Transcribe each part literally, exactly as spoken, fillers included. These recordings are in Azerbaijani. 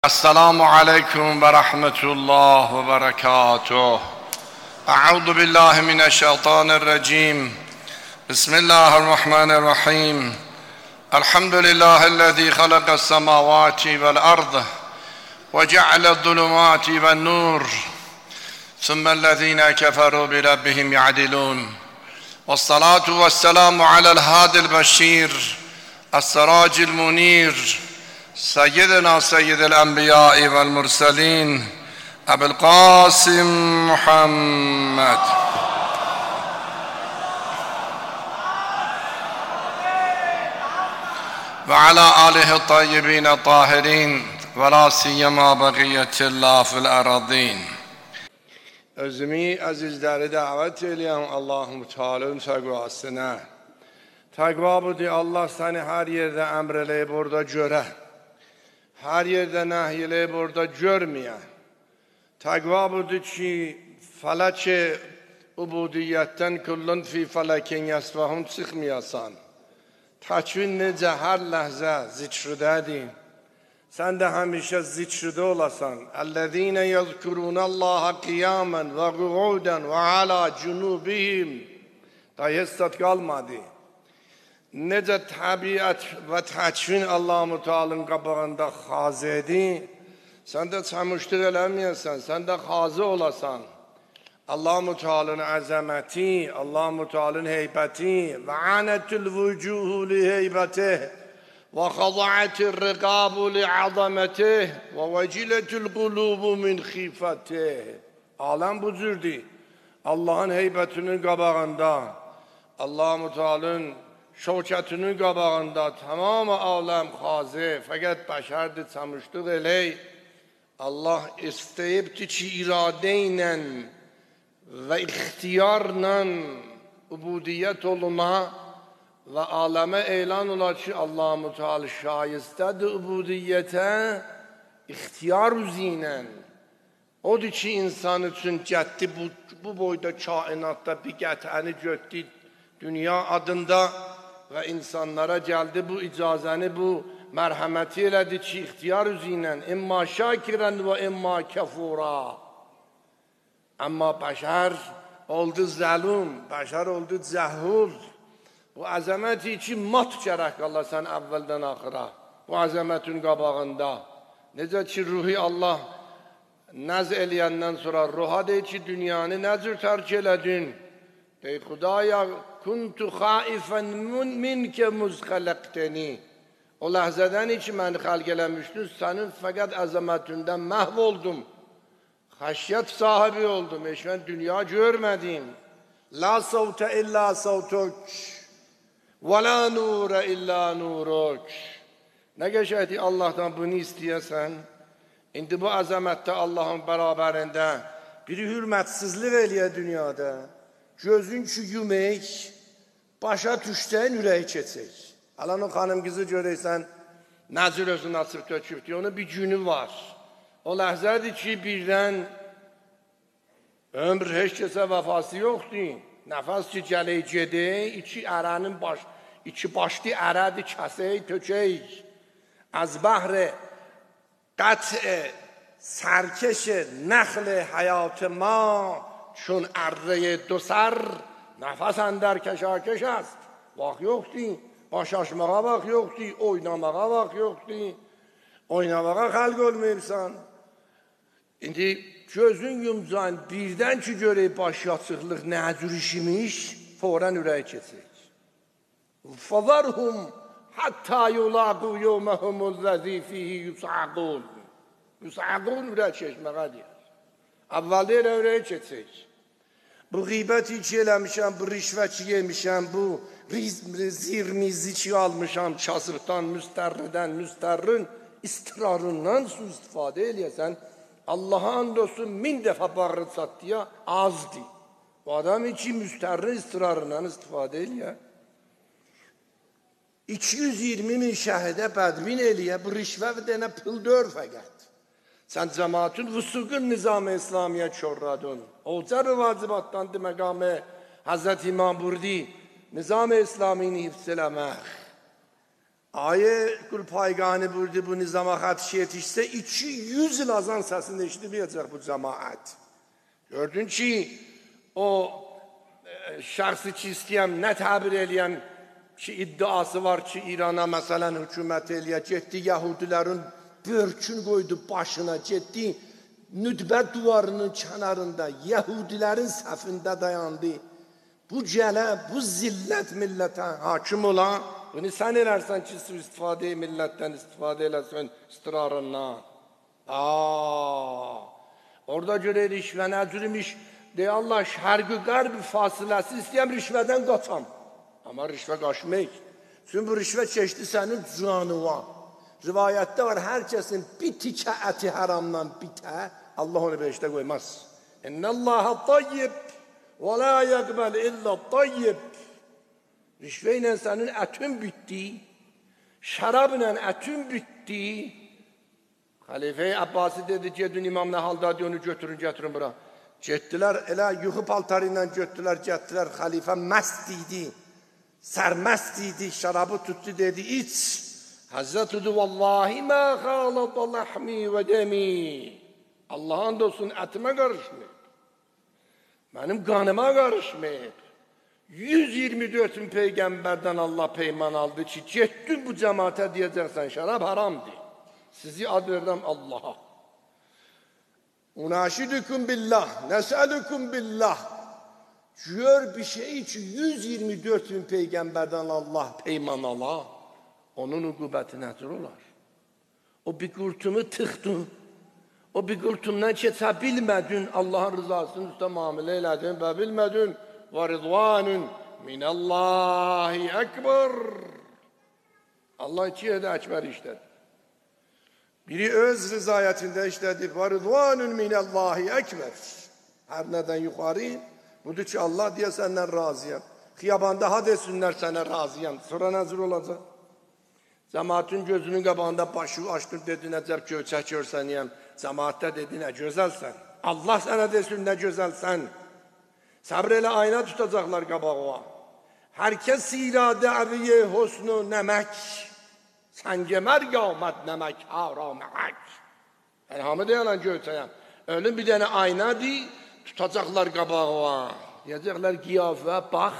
السلام عليكم ورحمة الله وبركاته. أعوذ بالله من الشيطان الرجيم. بسم الله الرحمن الرحيم. الحمد لله الذي خلق السماوات والأرض وجعل الظلمات والنور ثم الذين كفروا بربهم يعدلون. والصلاة والسلام على الهادي البشير السراج المنير سيدنا سيد الأنبياء والمرسلين أبي القاسم محمد وعلى آله الطيبين الطاهرين ولا سيما بقية الله في الأراضين. Özümü azizləri dəvət eləyəm Allahu Teala'nın təqvasına. Təqva budur, Allah səni hər yerdə əmr eləyib orada görə. Hər yerdə nəhy eləyib orada görməyə. Təqva budur ki, fələk ubudiyyətdən kullun fi fələkin yəsvəhun çıxmayasan. Təkvin necə hər ləhzə zikrdədir. Sən də həmişə zikirdə olasan. Əl-ləzīnə yəzkurunəllaha qiyamən və qu'udən və alə cunubihim. Da hissət qalmadı. Necə təbiət və təkvin Allah-u Teala'nın qabağında xazədir. Sən də çəmuşluq eləməyəsən, sən də xazı olasan. Allah-u Teala'nın əzəməti, Allah-u Teala'nın heybəti və anətül vücuhu li heybətih və xaza'atir riqabu li azəmətih və vəcilətul qulubu min xifətih. Aləm bu cürdür. Allah'ın heybətinin qabağında, Allah-u Teala'nın şövkətinin qabağında tamamı aləm xazı, fəqət bəşərdir çəmuşluq elək. Allah istəyibdir ki, iradə ilə və ixtiyarla ubudiyyət oluna və aləmə elan olar ki, Allah-u Teala şayistədir ubudiyyətə ixtiyar üzlə. Odur ki, insan üçün gətdi bu, bu boyda kainatda bir qətəni götdü dünya adında və insanlara gəldi bu icazəni, bu mərhəməti elədi ki, ixtiyar üzlə imma şakirən və imma kəfura. Amma bəşər oldu zəlum, bəşər oldu cəhul. Bu əzəməti ki, mat gərək qalasan əvvəldən axıra. Bu əzəmətin qabağında. Necə ki, ruhi Allah nəz eləyəndən sonra ruha deyir ki, dünyanı nə cür tərk elədin? Deyir, Xudaya, kuntu xaifən minkə muzxələqtəni. O ləhzədən ki, məni xəlq eləmişdin, sənin fəqət əzəmətindən məhv oldum. Xəşyət sahibi oldum, heç mən dünya görmədim. La savtə illa savtök, və la nurə illa nurök. Nə qəşəkdir Allah'tan bunu istəyəsən? İndi bu əzəmətdə Allah'ın bərabərində biri hürmətsizlik eləyə dünyada. Gözün ki yümək, başa düşdən ürəyi keçək. Alan o xanım qızı görəksən, nəzir özünü açıb tökübdür, onun bir günü var. O ləhzədir ki, birdən ömr heç kəsə vəfası yoxdur. Nəfəs ki, gələk gedək, iki ərənin baş, iki başlı ərədir, kəsək, tökək. Az bəhr qətə, sərkeş, nəxl həyat ma, çün ərrəyə dosər, nəfəs əndər kəşəkəş است. Vaxt yoxdur, baş açmağa vaxt yoxdur, oynamağa vaxt yoxdur. Oynamağa xəlq olmayırsan. İndi gözün yumcan, birdən ki görək baş yaçıqlıq nə cür işimiş, forən ürək keçək. فَذَرْهُمْ حَتَّى يُلَاقُوا يَوْمَهُمُ الَّذِي فِيهِ يُسْعَقُونَ. Yusaqun ürək keçməyə deyər. Əvvəldə elə ürək keçək. Bu qeybət ki eləmişəm, bu rişvət ki yemişəm, bu zirmizi ki almışam, kasıbdan, müstərridən, müstərrin istirarından su istifadə eləyəsən, Allah'a and olsun min dəfə bağırı çatdıya azdır. Bu adam ki müstərrin istirarından istifadə eləyə. iki yüz iyirmi min şəhidə bədvin eləyə, bu rişvə və dənə pıl dör fəqət. Sən cəmaatın vüsuqun nizam-ı İslamiyə körradın. Olca bir vacibatdandı məqamı Həzrət İmam Burdi nizam-ı İslamini hifz eləmək. Ayı kul payganı burada bu nizama hatişi yetişse iki yüz yıl azan sesini eşitmeyecek bu cemaat. Gördün ki o e, şahsı ki isteyen ne tabir eleyen ki iddiası var ki İran'a mesela hükümet eləyəcək, Yahudilerin börkün koydu başına, ciddi nütbə duvarının kenarında Yahudilerin safında dayandı. Bu cələ, bu zillət millete hakim olan, bunu sen elersen ki istifade milletten istifade elersen ısrarından. Aa, orada göre rişve ne cürmüş, de Allah şərqi qərbi fasilesi istəyəm rişveden qaçam. Ama rişve kaçmayız. Çünkü bu rişve çeşdi senin canıva. Rivayette var herkesin bir tike eti haramdan biter. Allah onu beşte koymaz. İnnallâhe tayyib ve la yekbel illa tayyib. Rişveyle senin etin bitti. Şarabla etin bitti. Halife-i Abbasi dedi ki dün İmam ne halde onu götürün getirin bura. Gettiler elə yuxu paltarıyla götürdüler gettiler. Halife mest idi. Sərməst idi, şarabı tuttu dedi, iç. Hazreti dedi, vallahi mə xalata lahmi və demi. Allah'ın olsun etime karışmayıp, benim kanıma karışmayıp, yüz yirmi dört bin peygamberden Allah peyman aldı ki, gittin bu cemaate diyeceksen şarap haramdı. Sizi ad verdim Allah'a. Unaşidüküm billah, neselüküm billah. Gör bir şey için yüz yirmi dört bin peygamberden Allah peyman ala, onun ukubeti nedir olar? O bir kurtumu tıktın, o bir kurtumdan geçe bilmedin, Allah'ın rızasını üstə muamele eyledin ve bilmedin, ve ridvanun minallahi ekber. Allah iki yerde ekber işledi. Biri öz rızayetinde işledi, ve ridvanun minallahi ekber. Her neden yukarı, budur ki Allah diye senden razıyım. Xiyabanda ha desinler sana razıyım. Sonra nazır olacak. Cemaatin gözünün qabağında başı açtın dedi necəb göçək görsəniyəm. Cemaatdə dedi nə gözəlsən. Allah sana desin nə gözəlsən. Sabr elə ayna tutacaklar qabağa. Herkes iradə əviyə husnu nəmək. Səngəmər qamət nəmək avramək. Elhamı deyələn göçəyəm. Ölüm bir dənə aynadır. Tutacaklar qabağa. Diyecekler qiyafə bax.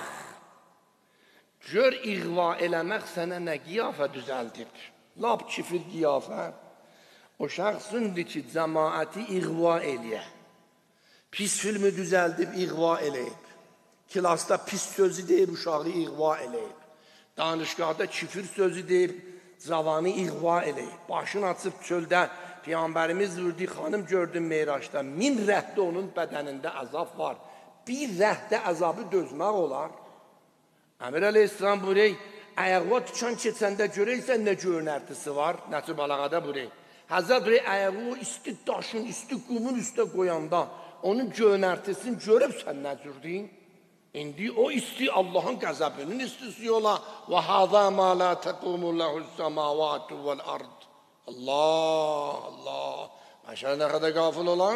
Gör iğva eləmək sənə nə qiyafə düzəldib. Lap kifir qiyafə. O şəxsındır ki, cəmaəti iğva eləyə. Pis filmi düzəldib iğva eləyib. Kilasda pis sözü deyib uşağı iğva eləyib. Danışqada kifir sözü deyib cavanı iğva eləyib. Başını açıb çöldə Peygamberimiz vurdu, xanım gördüm Meyraçda. Min rəhdə onun bədənində əzab var. Bir rəhdə əzabı dözmək olar. Əmir Aleyhisselam buraya ayağa tutan keçəndə görəysən nə görünərtisi var. Nəçi balağada buraya. Həzrət buraya ayağı isti daşın, isti qumun üstə qoyanda onun görünərtisini görübsən nə cürdün? İndi o isti Allah'ın qəzəbinin istisi yola. Və hâzâ mâ lâ təqumu lehus semâvâtu vel ard. Allah, Allah. Maşallah ne kadar gafil olan.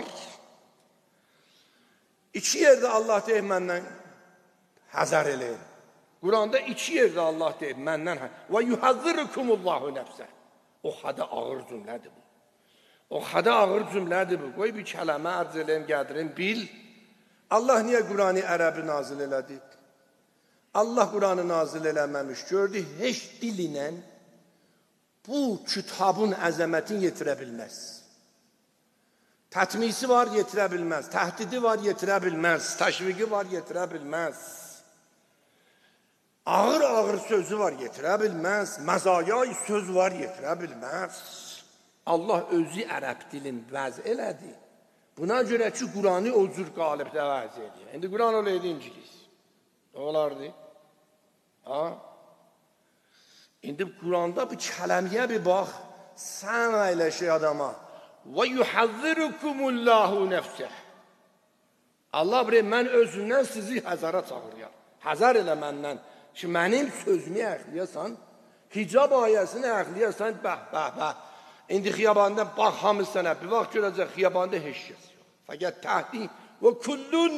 İki yerde Allah deyib məndən həzər eləyin. Kur'an'da iki yerde Allah deyib məndən və yuhazzirukumullahu nəfsə. O xada ağır cümlədir bu. O xada ağır cümlədir bu. Qoy bir kələmə ərz eləyim, gədirin, bil. Allah niyə Kur'an-ı Ərəbi nazil elədi? Allah Kur'an'ı nazil eləməmiş. Gördü, heç dil ilə bu kitabın əzəmətini yetirə bilməz. Tətmisi var, yetirə bilməz. Təhdidi var, yetirə bilməz. Təşviqi var, yetirə bilməz. Ağır-ağır sözü var, yetirə bilməz. Məzayay söz var, yetirə bilməz. Allah özü ərəb dilin vəz elədi. Buna görə ki, Kur'an'ı o cür qalibdə vəz edir. İndi Kur'an olaydı incikiz. Ne olardı? Ha? İndi Kur'an'da bir kələmiyə bir bax, sən elə şey adama. Və yuhazzirukumullahu nəfsəh. Allah bilir, mən özündən sizi həzara çağırıyam. Həzər elə məndən. Ki, mənim sözümü əxliyəsən, hicab ayəsini əxliyəsən, bəh, bəh, bəh. İndi xiyabanda bax, hamı sənə, bir vaxt görəcək, xiyabanda heç kəs yox. Fəqət təhdi və kullun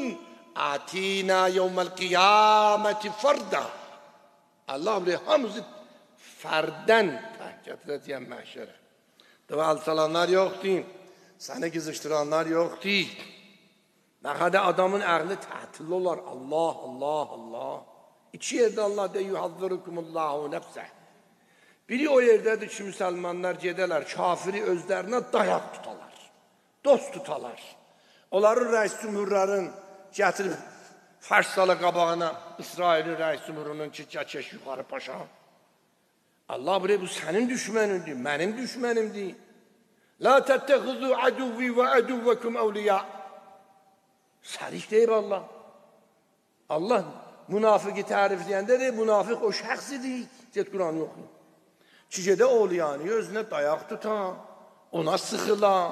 atina yevməl qiyaməti farda. Allah bilir, hamısı fərdən təhkətrət yən məhşərə. Dua salanlar yoxdur, səni qızışdıranlar yoxdur. Nə qədər adamın əqli tətil olar. Allah, Allah, Allah. İki yerdə Allah deyir, yuhadzırıkumullahu nəfsəh. Biri o yerdədir ki, müsəlmanlar gedələr, kafiri özlərinə dayaq tutalar, dost tutalar. Onların rəis cümhurların gətirib fərş salı qabağına, İsrailin rəis cümhurunun ki, çəkeş yuxarı paşa. Allah buraya, bu sənin düşmənindir, mənim düşmənimdir. La təttəxizu əduvvi və əduvvəkum əvliya. Sərih deyir Allah. Allah münafiqi tərifləyəndə deyir, münafiq o şəxsidir. Get Quran yoxdur. Ki, gedə oğlayanı özünə dayaq tutan, ona sıxılan,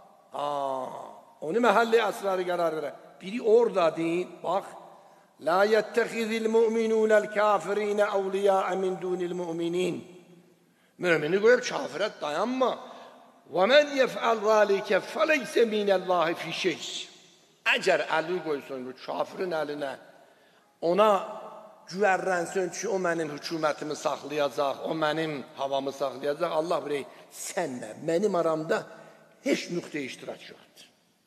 onu məhəlli əsrarı qərar verər. Biri orada deyil, bax, La yəttəxizil müminunəl kafirinə əvliyəə min dunil müminin. Mümini qoyub kafirət dayanma. Və mən yəfəl zəlikə fəleysə minəllahi fi şeys. Əgər əli qoysun bu kafirin əlinə, ona güvərrənsin ki, o mənim hökumətimi saxlayacaq, o mənim havamı saxlayacaq. Allah bilək, sənlə, mənim aramda heç nöqtə iştirak yoxdur.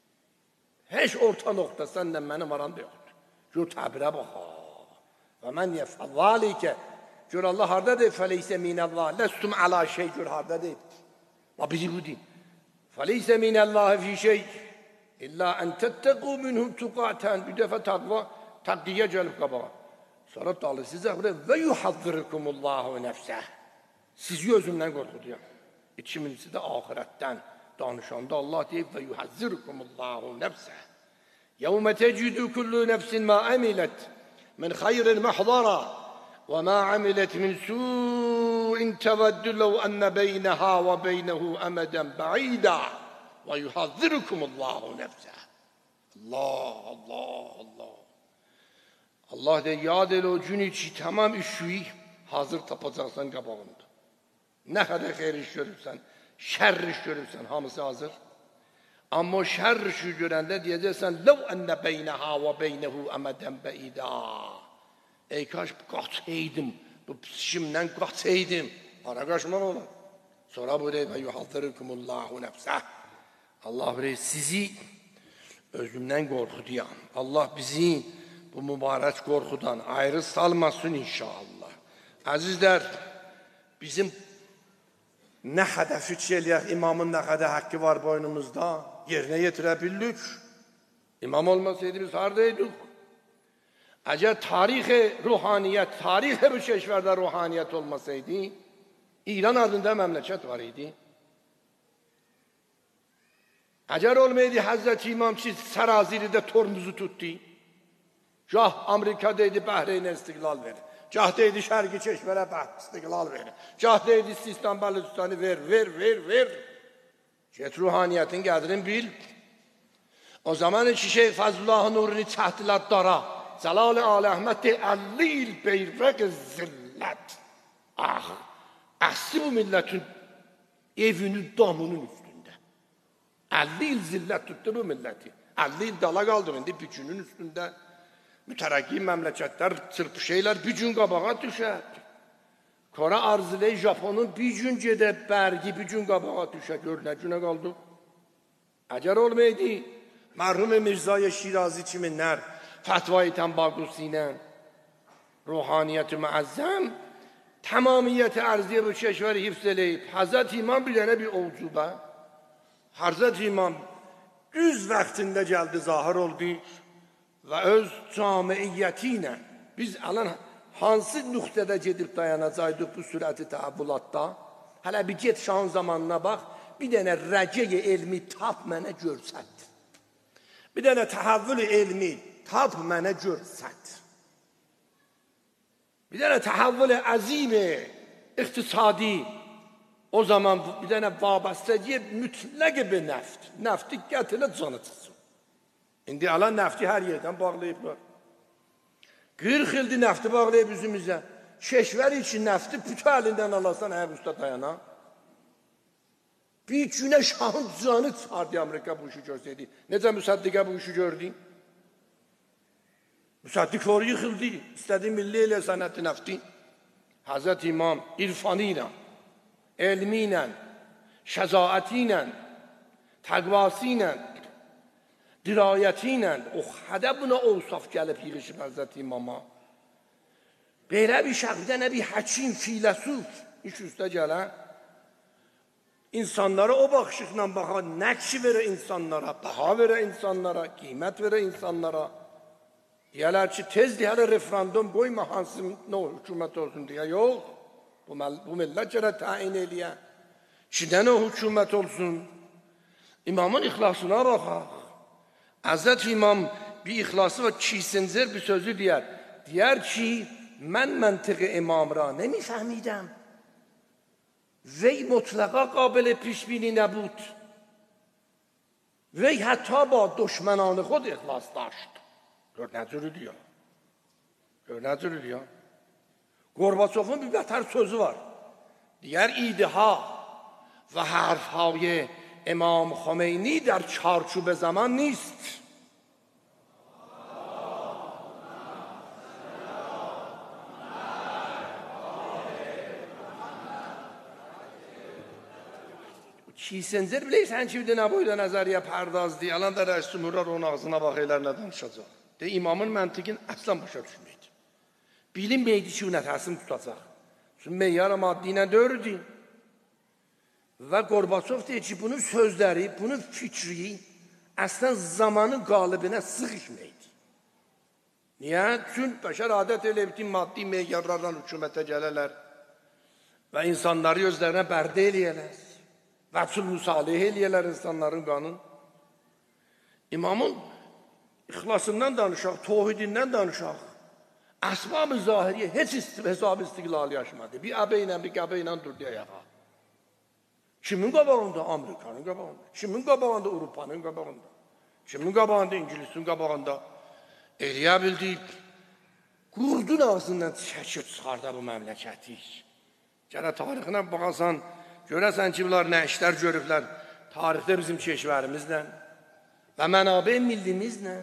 Heç orta nöqtə sənlə mənim aramda yoxdur. Gör təbirə bax. Və mən yəfəl zəlikə. Gör Allah harada deyib, fəleysə minəllahi. Ləstum əla şey, gör harada deyib. Və bizi bu deyib. Fəleysə minəllahi fi şey. İlla ən təttəqu minhum tuqatən. Bir dəfə təqva, təqdiyə gəlib qabağa. Sonra dalı sizə və yuhadzırıkumullahu nəfsəh. Sizi özümdən qorxuduyam. İkincisi də ahirətdən danışanda Allah deyib və yuhadzırıkumullahu nəfsəh. يوم تجد كل نفس ما عملت من خير محضرا وما عملت من سوء تود لو أن بينها وبينه أمدا بعيدا ويحذركم الله نفسه. Allah, Allah, Allah. Allah de yad el o gün içi tamam işi hazır tapacaqsan qabağında. Nə qədər xeyir iş görürsən, şər iş görürsən, hamısı hazır. Amma o şər işi görəndə deyəcəksən, لَوْ أَنَّ بَيْنَهَا وَبَيْنَهُ أَمَدًا بَعِيدًا. Ey kaş qaçaydım, bu pişimdən qaçaydım. Para qaçman olur. Sonra bu deyir, وَيُحَذِّرُكُمُ اللّٰهُ نَفْسَهُ. Allah deyir, sizi özümdən qorxuduyam. Allah bizi bu mübarək qorxudan ayrı salmasın inşallah. Əzizlər, bizim nə qədər fikr eləyək, imamın nə qədər haqqı var boynumuzda, yerinə yetirə bildik. İmam olmasaydı biz haradaydık? Əgər tarixi ruhaniyyət, tarixi bu keşvərdə ruhaniyyət olmasaydı, İran adında məmləkət var idi. Əgər olmaydı, Həzrət İmam ki, Səraziridə tormuzu tutdu. Gah Amerika'daydı, Bəhreynə istiqlal verir. Gah deydi şərqi keşvərə istiqlal verir. Gah deydi Sistan Balüstanı ver, ver, ver, ver. Get ruhaniyyətin qədrini bil. O zaman ki şey Fəzlullah Nuruni çəhdilat dara. Cəlal-i Ali Əhməd deyir, əlli il beyrəq zillət. Ah, əsli bu millətin evinin damının üstündə. əlli il zillət tutdu bu milləti. əlli il dala qaldı, indi bükünün üstündə. Mütərəqqi məmləkətlər, çırpışaylar bir gün qabağa düşər. Kora arzulayı Japonun bir gün gedib bərgi bir gün qabağa düşər. Gör nə günə qaldı. Əgər olmaydı, mərhum Mirzaya Şirazi kiminlər, fətvayı təmbaqusi ilə, ruhaniyyəti müəzzəm, tamamiyyəti ərziyə bu keşvəri hifz eləyib. Həzrət İmam bir dənə bir ovcubə, Həzrət İmam düz vaxtında gəldi, zahir oldu. Və öz camiiyyəti ilə biz alan hansı nöqtədə gedib dayanacaqdıq bu sürəti təhəvvülatda? Hələ bir get şahın zamanına bax, bir dənə rəcəyi elmi tap mənə görsət. Bir dənə təhəvvül elmi tap mənə görsət. Bir dənə təhəvvül əzimi, iqtisadi, o zaman bir dənə vabəstəciyə mütləqi bir nəft. Nəfti gətilə canı çıxsın. İndi alan nəfti hər yerdən bağlayıblar. qırx ildir nəfti bağlayıb üzümüzə. Keşvər için nəfti bütün əlindən alasan, əgər usta dayana. Bir günə şahın canı çıxardı Amerika bu işi görsəydi. Necə müsəddiqə bu işi gördü? Müsəddiq onu yıxıldı. İstədi milli elə sənəti nəfti. Hazreti İmam irfanı ilə, elmi ilə, şəcaəti ilə, təqvası ilə, dirayəti ilə, o xədə buna ovsaf gəlib yığışıb Hazreti İmama. Belə bir şəxsdə nə bir həkim, filəsuf iş üstə gələn, insanlara o baxışıqla baxan, nəqşi verə insanlara, baha verə insanlara, qiymət verə insanlara. Deyələr ki, tez deyələr referandum qoyma hansı nə hükümət olsun deyə. Yox, bu, bu millət görə təyin eləyə. Kidən o hükümət olsun. İmamın ixlasına baxaq. Hazreti İmam bir ixlası var, Kissinger bir sözü deyər. Deyər ki, mən məntiqi imamra nemifəhmidəm. Vey mutlaqa qabil پیشبینی نبود. وی حتی با دشمنان خود اخلاص داشت. Gör nə cürü deyir. Gör nə cürü deyir. Gorbaçovun bir bətər sözü var. Deyər ایده‌ها و حرف‌های امام خمینی در چارچوب زمان نیست. Kissinger bilirsən ki, bir də nə boyda nəzəriyə pərdazdı. Yalan da rəis cümhurlar onun ağzına bax elə nə danışacaq. De imamın məntiqin əslan başa düşməydi. Bilinməydi ki, bu nətəsini tutacaq. Çünki meyyara maddi ilə dördü. Və Gorbaçov deyir ki, bunun sözləri, bunun fikri əslən zamanın qalibinə sıxışmaydı. Niyə? Çünki bəşər adət elə bütün maddi meyyarlarla hükümətə gələrlər və insanları özlərinə bərdə eləyərlər. Vəsul müsalih eləyərlər insanların qanın. İmamın ixlasından danışaq, tohidindən danışaq. Əsbab-ı zahiriyə heç hesab istiqlali yaşmadı. Bir əbə ilə, bir qəbə ilə durdu ayağa. Kimin qabağında? Amerikanın qabağında. Kimin qabağında? Avropanın qabağında. Kimin qabağında? İngilisin qabağında. Eləyə bildi. Qurdun ağzından çəkib çıxarda bu məmləkəti. Gələ tarixinə baxasan, görəsən ki, bunlar nə işlər görüblər tarixdə bizim keşvərimizlə və mənabə millimizlə.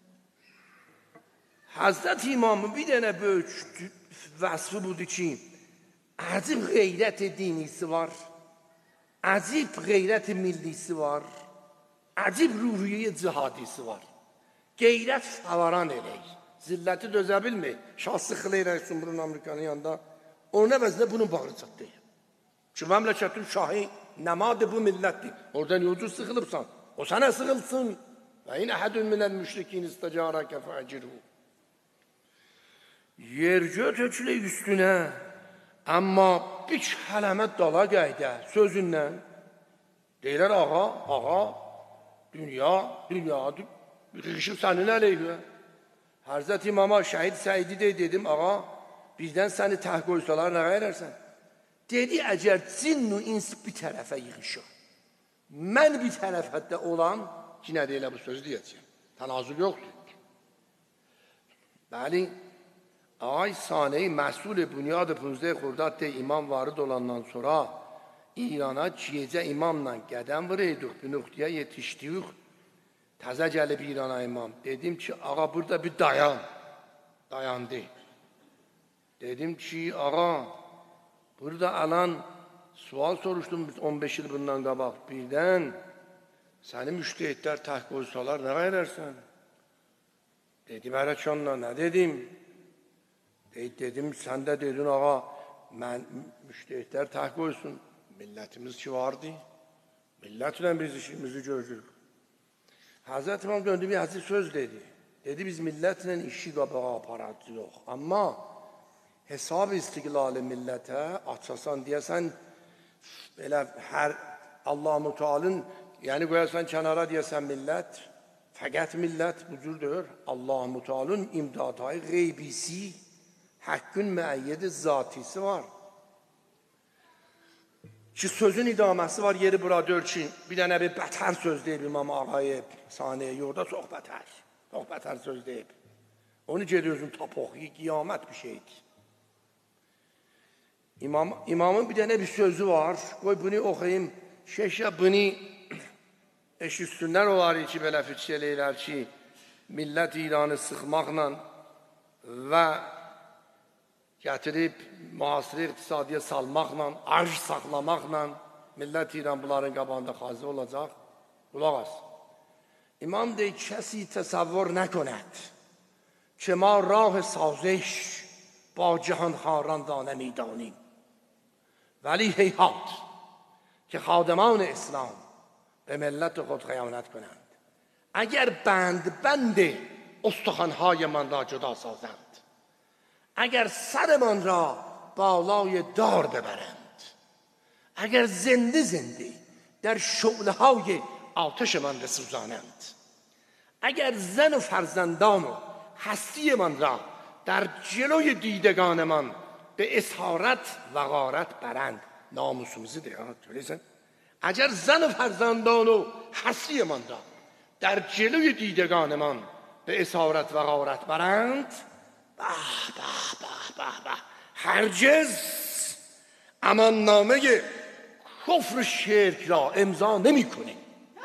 Hazreti İmamın bir dənə böyük vəsfi budur ki, əcib qeyrət dinisi var, əcib qeyrət millisi var, əcib ruhiyyə cihadisi var. Qeyrət favaran elək, zilləti dözə bilmir, şah sıxılı elək Sumrun Amerikanın yanında, onun əvəzində bunun bağrı çatdı. Ki, məmləkətin şahı nəmadı bu millətdir. Oradan yolcu sıxılıbsan, o sənə sıxılsın. Və in əhədün minəl müşrikin istəcarəkə fəciru. Yer-gök hökülü üstünə, amma bir kələmət dala qayda sözündən deyilər, ağa, ağa, dünya, dünya, rişib sənin əleyhə. Hərzət İmama şəhid Səidi de dedim, ağa, bizdən səni təh qoysalar nə qayırərsən? Dedi, əgər cinn və ins bir tərəfə yığışır, mən bir tərəfdə olan, ki, nə deyilə bu sözü deyəcəyim, tənazül yoxdur. Bəli, ay saneyi məsul bünyad-ı pınzdə xurdad de imam varid olandan sonra İrana gecə imamla qədəm vırıydık, bir nöqtəyə yetişdik, təzə gəlib İrana imam. Dedim ki, ağa, burada bir dayan, dayandı. Dedim ki, ağa, burada alan sual soruşdum on beş il bundan qabaq. Birdən səni müştəhidlər təh qoysalar nə qayırərsən? Dedim, hərəkanla nə dedim? Dedim, sən də dedin, ağa, mən müştəhidlər təh qoysun. Millətimiz ki vardı. Millətlə biz işimizi görürük. Hazreti İmam döndü bir həzi söz dedi. Dedi, biz millətlə işi qabağa aparatı yox. Amma hesab istiqlali millətə açasan deyəsən, belə hər Allah-u Teala'nın, yəni qoyasan kənara deyəsən millət, fəqət millət bu cürdür. Allah-u Teala'nın imdaday qeybisi, həqqün müəyyədi zatisi var. Ki sözün idaməsi var, yeri burada ki, bir dənə bir bətər söz deyib İmam Ağayı saniyə yolda, çox bətər, çox bətər söz deyib. Onu gediyorsun tapoxi, qiyamət bir şeydir. İmam, imamın bir dənə bir sözü var, qoy bunu oxuyayım, şeşə bunu eş üstündən olar ki, belə fikir eləyər ki, millət İranı sıxmaqla və gətirib mühasirə iqtisadiyə salmaqla, arj saxlamaqla millət İran bunların qabağında xazı olacaq. Qulaq as. İmam deyir کسی تصور نکند که ما راه سازش با جهانخواران را نمیدانیم ولی هیهات که خادمان اسلام به ملت خود خیانت کنند اگر بند بند استخوان‌هایمان را جدا سازند اگر سرمان را بالای دار ببرند اگر زنده زنده در شعله‌های آتشمان بسوزانند اگر زن و فرزندان و هستیمان را در جلوی دیدگانمان به اسارت و غارت برند ناموسوزی دیگه اگر زن و فرزندان و هستیمان را در جلوی دیدگانمان به اسارت و غارت برند به به به به به هرگز اماننامه کفر و شرک را امضا نمی کنیم.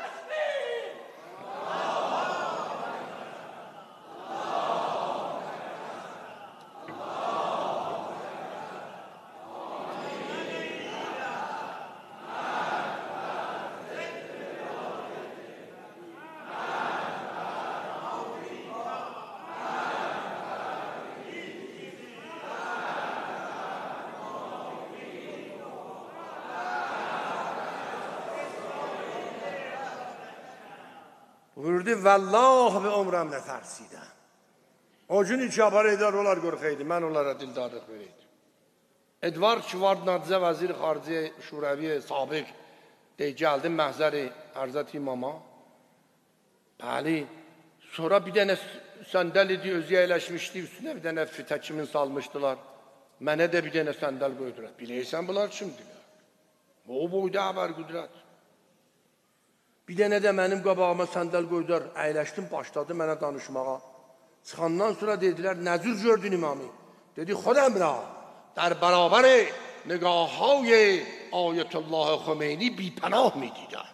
buyurdu vallah به عمرم نترسیدم. O gün iki apar edar olar qorxaydı, mən onlara dildarlıq vereydim. Edvard Şevardnadze vəzir xarici şurəvi sabiq deyib gəldim məhzəri Həzrət İmama. Bəli, sonra bir dənə səndəl idi, özü əyləşmişdi, üstünə bir dənə fitəkimin salmışdılar. Mənə də bir dənə səndəl qoydular. Biləysən bunlar kimdilər? O boyda əbər qüdrət. Bir dənə də mənim qabağıma səndəl qoydular, əyləşdim, başladı mənə danışmağa. Çıxandan sonra dedilər, nə cür gördün imamı? Dedi, خودم را در برابر نگاه های آیت الله خمینی بی پناه می دیدم.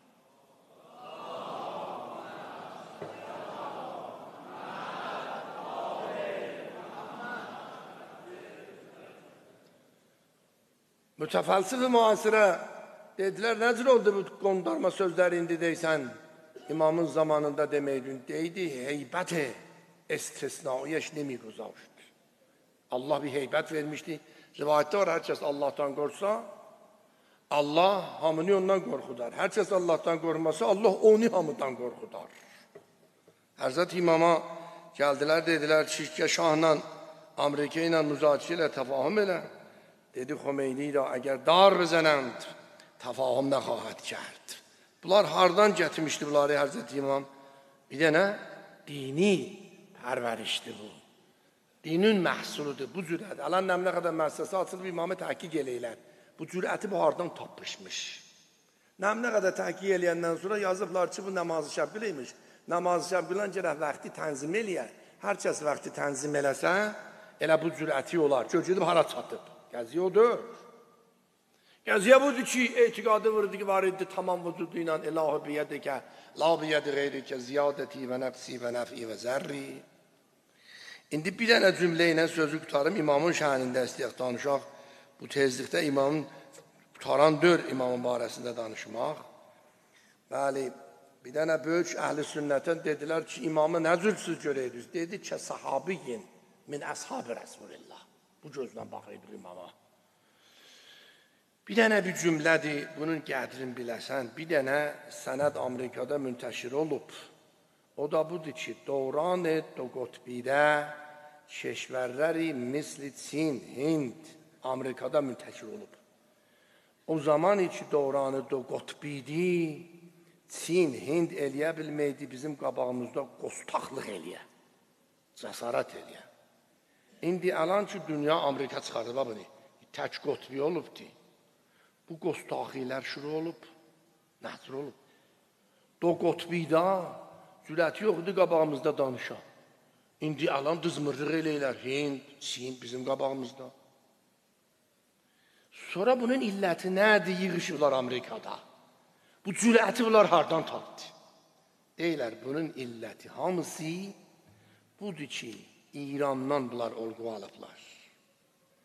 Mütəfəlsif müasirə dedilər, nə cür oldu bu qondarma sözləri indi deysən, imamın zamanında deməydin, deydi, heybət istisnaiyeş nemiگذاشت. Allah bir heybət vermişdi. Rivayətdə var, hər kəs Allah'tan qorxsa, Allah hamını ondan qorxudar. Hər kəs Allah'tan qorxmasa, Allah onu hamıdan qorxudar. Həzrət İmama gəldilər, dedilər ki, şahla Amerika ilə müzakirə ilə təfahüm elə. Dedi, Xomeyni را اگر دار بزنند تفاهم نخواهد کرد. Bunlar hardan gətirmişdi bunları Həzrət İmam? Bir dənə dini pərvərişdir bu. Dinin məhsuludur, bu cürət. Alan nəmlə qədər müəssəsə açılıb imamı təhqiq eləyilər. Bu cürəti bu hardan tapmışmış. Nəmlə qədər təhqiq eləyəndən sonra yazıblar ki, bu namazı şəb biləymiş. Namazı şəb bilən gərək vaxtı tənzim eləyər. Hər kəs vaxtı tənzim eləsə, elə bu cürəti olar. Görgedib hara çatıb. Gəziyə odur. Gəziyə budur ki, etiqadı vurdu ki, var idi tamam vücudu ilə ilahı biyədikə, la biyədi qeyrikə, ziyadəti və nəfsi və nəfi və zərri. İndi bir dənə cümlə ilə sözü qutarım, imamın şəhənində istəyək danışaq. Bu tezlikdə imamın qutaran dör imamın barəsində danışmaq. Bəli, bir dənə böyük əhl-i sünnətən dedilər ki, imamı nə cürsüz görəydiniz? Dedi ki, sahabiyin min əshab-ı Rəsulillah. Bu gözlə baxıydı imama. Bir dənə bir cümlədir, bunun qədrini biləsən. Bir dənə sənəd Amerikada müntəşir olub. O da budur ki, دوران دو قطبیdə کشورləri مثل Çin, Hind, Amerikada müntəşir olub. O zaman ki, دوران دو قطبیdi, Çin, Hind eləyə bilməydi, bizim qabağımızda qostaqlıq eləyə, cəsarət eləyə. İndi alan ki, dünya Amerika çıxarıb bunu, tək qotbi olubdur. Bu qostaqilər şuru olub, nəcr olub. Do qotbida cürəti yoxdur qabağımızda danışan. İndi alan dızmırlıq eləyirlər, Hind, Çin bizim qabağımızda. Sonra bunun illəti nədir yığışırlar Amerikada? Bu cürəti bunlar hardan tapdı? Deyirlər, bunun illəti hamısı budur ki, İrandan bunlar olğu alıblar.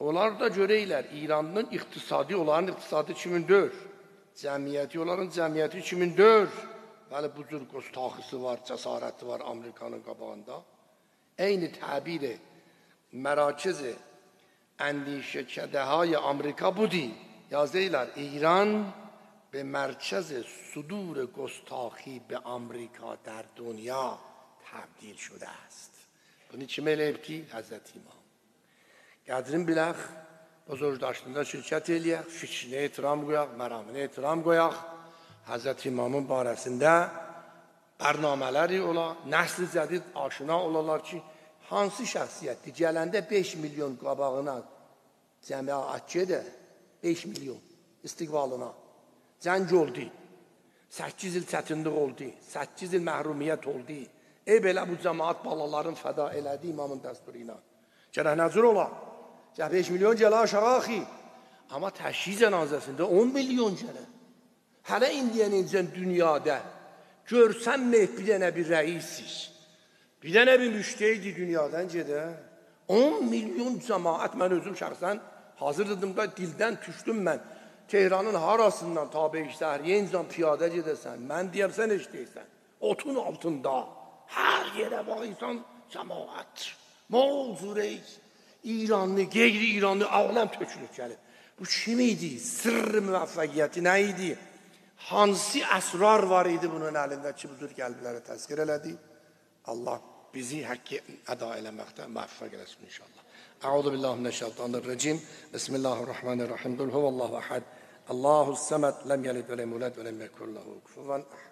Onlar da görəylər, İranın iqtisadi, onların iqtisadi kimindir? Cəmiyyəti, onların cəmiyyəti kimindir? Bəli, bu cür qostaxısı var, cəsarəti var Amerikanın qabağında. Eyni təbiri mərakiz-i اندیشه کده های آمریکا بودی. یازده ایران به مرکز صدور گستاخی به آمریکا در دنیا تبدیل شده است. Bunu kime etti? Hazreti İmam. Qədrin bilək, buzurdaşlığında şirkət eləyək, fikrinə ehtiram qoyaq, məramına ehtiram qoyaq. Hazreti İmamın barəsində bərnamələri ola, nəsli cədid aşina olalar ki, hansı şəxsiyyətdir? Gələndə beş milyon qabağına cəmiyyət gedə, beş milyon istiqbalına cəng oldu. səkkiz il çətinlik oldu, səkkiz il məhrumiyyət oldu. Ey belə bu cəmaat balaların fəda elədi imamın dəsturu ilə. Gərək nəzir ola. Gərək beş milyon gələ aşağı axı. Amma təşhis cənazəsində on milyon gələ. Hələ indiyənincən dünyada görsən mi bir dənə bir rəisiz, bir dənə bir müşteydi dünyadan gedə. on milyon cəmaat, mən özüm şəxsən hazır dedim da dildən düşdüm mən. Tehranın harasından tabi şəhriyə insan piyada gedəsən, mən deyəm sən işləyirsən. Otun altında hər yerə baxırsan cəmaat. Mağzurey, İranlı, qeyri-İranlı aləm tökülüb gəlir. Bu kim idi? Sırrı müvəffəqiyyəti nə idi? Hansı əsrar var idi bunun əlində ki, bu cür qəlbləri təzkir elədi? Allah bizi haqqı əda eləməkdə müvəffəq eləsin inşallah. Əuzu billahi mineşşeytanirracim. Bismillahirrahmanirrahim. Qul huvallahu ahad. Allahus samad. Lem yelid ve lem yulad ve lem yekun lehu kufuven ahad.